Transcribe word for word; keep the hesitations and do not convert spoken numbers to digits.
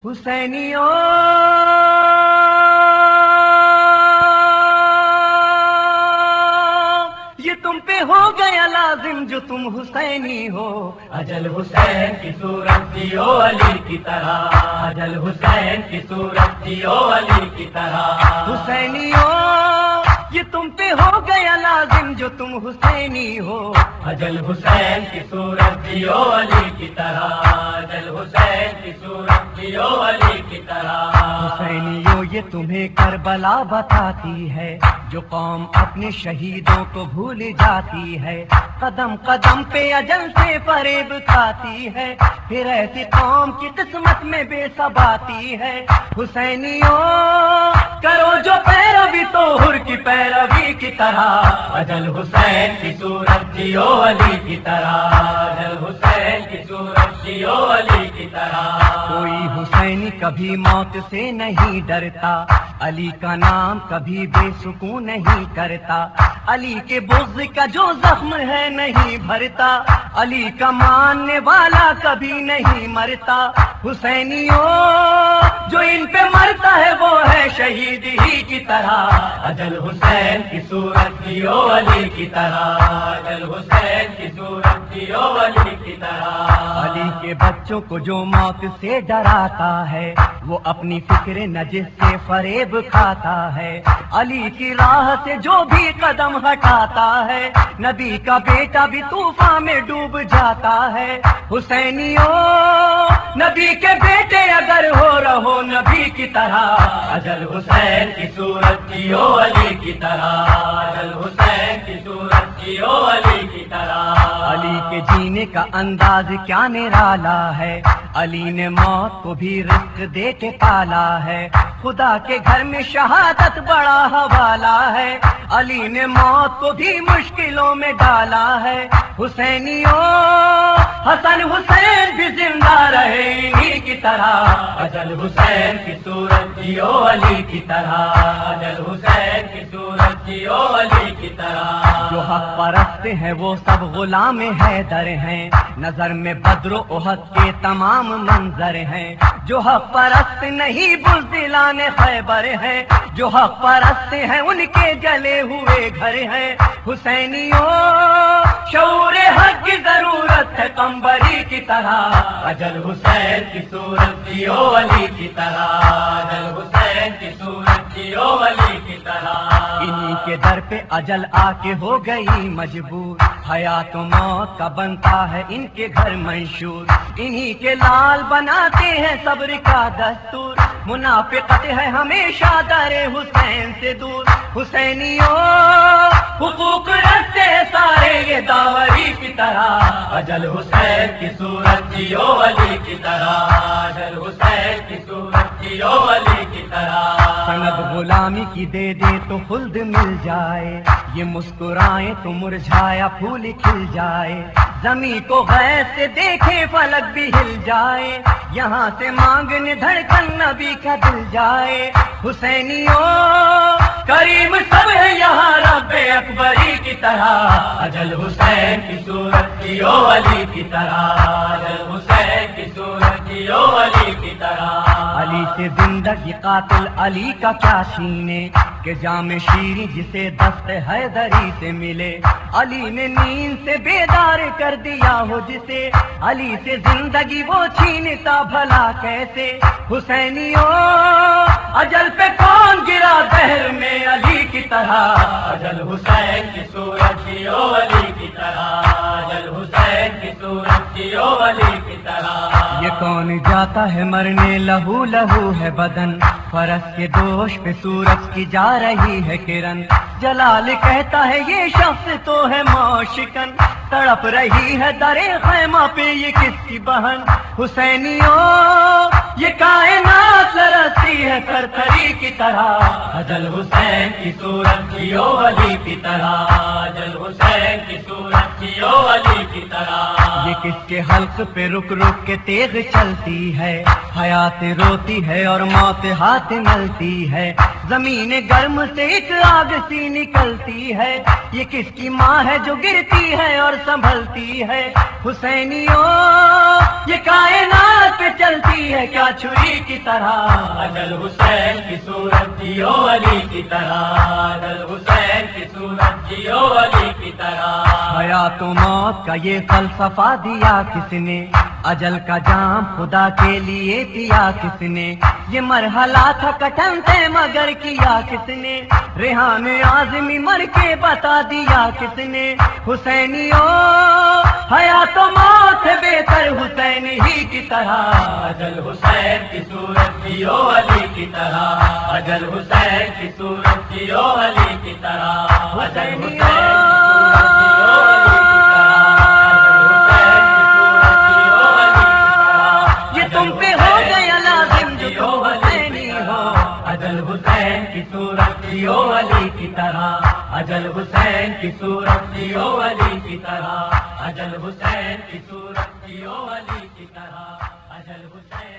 حسینیوں یہ تم پہ ہو گیا لازم جو تم حسینی ہو، اجل حسین کی صورت جیو علی کی طرح، اجل حسین کی صورت جیو علی کی طرح۔ حسینیوں یہ تم پہ ہو گیا لازم جو تم حسینی ہو، اجل حسین کی صورت جیو علی کی طرح، اجل حسین کی صورت جیو علی کی طرح۔ حسینیوں یہ تمہیں کربلا بتاتی ہے جو قوم اپنے شہیدوں کو بھول جاتی ہے، قدم قدم پہ اجل سے فریب کھاتی ہے، پھر ایسی قوم کی قسمت میں بے ثباتی ہے۔ حسینیوں کرو جو پیروی تو حر کی پیروی کی طرح، اجل حسین کی صورت جیو علی کی طرح، اجل حسین کی صورت جیو علی کی طرح۔ کوئی حسینی کبھی موت سے نہیں ڈرتا، علی کا نام کبھی بے سکون نہیں کرتا، علی کے بغض کا جو زخم ہے نہیں بھرتا، علی کا ماننے والا کبھی نہیں مرتا۔ حسینیوں جو ان پہ مرتا ہے وہ ہے شہید ہی کی طرح، اجل حسین کی صورت جیو علی کی طرح، اجل حسین کی صورت جیو علی کی طرح۔ علی کے بچوں کو جو موت سے ڈراتا ہے وہ اپنی فکر نجس سے فریب کھاتا ہے، علی کی راہ سے جو بھی قدم ہٹاتا ہے نبی کا بیٹا بھی طوفان میں ڈوب جاتا ہے۔ حسینیوں نبی کے بیٹے اگر ہو رہو نبی کی طرح، اجل حسین کی صورت جیو علی کی طرح، اجل حسین کی صورت جیو علی کی طرح۔ علی کے جینے کا انداز کیا نرالا ہے، علی نے موت کو بھی رزق دے کے پالا ہے، خدا کے گھر میں شہادت بڑا حوالہ ہے، علی نے موت کو بھی مشکلوں میں ڈالا ہے۔ حسینیوں حسن حسین بھی زندہ رہے انہی کی طرح، اجل حسین کی صورت جیو علی کی طرح، اجل حسین کی صورت جیو علی کی طرح۔ جو حق پرست ہیں وہ سب غلام حیدر ہیں، نظر میں بدر و احد کے تمام منظر ہیں، جو حق پرست نہیں بزدلان خیبر ہیں، جو حق پرست ہیں ان کے جلے ہوئے گھر ہیں۔ حسینیوں شعور حق کی ضرورت ہے قمبری کی طرح، اجل حسین کی صورت جیو علی کی طرح، اجل حسین کی صورت جیو علی کی طرح۔ انہی کے در پہ اجل آ کے ہو گئی مجبور، حیات و موت کا بنتا ہے ان کے گھر منشور، انہی کے لال بناتے ہیں صبر کا دستور، منافقت ہے ہمیشہ در حسین سے دور۔ حسینیوں حقوق رکھتے ہیں سارے یہ داوری کی طرح، اجل حسین کی صورت جیو علی کی طرح، اجل حسین کی صورت جیو علی کی طرح۔ سند غلامی کی دے دے تو خلد مل جائے، یہ مسکرائیں تو مرجھایا پھول کھل جائے، زمیں کو غیر سے دیکھے فلک بھی ہل جائے، یہاں سے مانگنے دھڑکن نبی کا دل جائے۔ حسینیوں کریم سب ہے یہاں رب اکبری کی طرح، اجل حسین کی صورت جیو علی کی طرح، اجل حسین کی صورت جیو علی کی طرح۔ علی سے زندگی قاتل علی کا کیا چھینے، کہ جام شیریں جسے دست حیدری سے ملے، علی نے نیند سے بیدار کر دیا ہو جسے، علی سے زندگی وہ چھینتا بھلا کیسے۔ حسینیوں اجل پہ کون گرا دہر میں علی کی طرح، اجل حسین کی صورت جیو علی کی طرح، اجل حسین کی صورت جیو علی کی طرح۔ یہ کون جاتا ہے مرنے لہو لہو ہے بدن، فرس کے دوش پہ سورج کی جا رہی ہے کرن، جلال کہتا ہے یہ شخص تو ہے موشکن، تڑپ رہی ہے درے خیمہ پہ یہ کس کی بہن۔ حسینیوں یہ کائنات لرزتی उतरी है थरथरी की तरह। अजल हुसैन की सूरत जियो अली की तरह, अजल हुसैन की सूरत जियो अली की तरह। ये किसके हल्क पे रुक रुक के तेग चलती है, हयात रोती है और मौत हाथ मलती है। जमीन गर्म से एक आग सी निकलती है, ये किसकी माँ है जो गिरती है और संभलती है। हुसैनियों ये कायनात पे चलती है क्या छुरी की तरह। अजल हुसैन की सूरत जियो अली की तरह, अजल हुसैन की सूरत जियो अली की तरह। हयात तो मौत का ये फलसफा दिया किसने, अजल का जाम खुदा के लिए पिया किसने। ये मरहला था कठिन से मगर किया किसने, रेहान आज़मी मर के बता दिया किसने। हुसैनियों हया तो मौत है बेहतर हुसैन ही की तरह। अजल हुसैन की सूरत जियो अली की तरह, अजल हुसैन की सूरत जियो अली की तरह। अजल हुसैन की सूरत जियो अली की तरह, ये तुम पे हो गया लाजिम जो तुम हुसैनी हो। अजल हुसैन की सूरत जियो अली की तरह, अजल हुसैन की सूरत जियो अली की तरह, अजल हुसैन की सूरत जियो अली की तरह, अजल हुसैन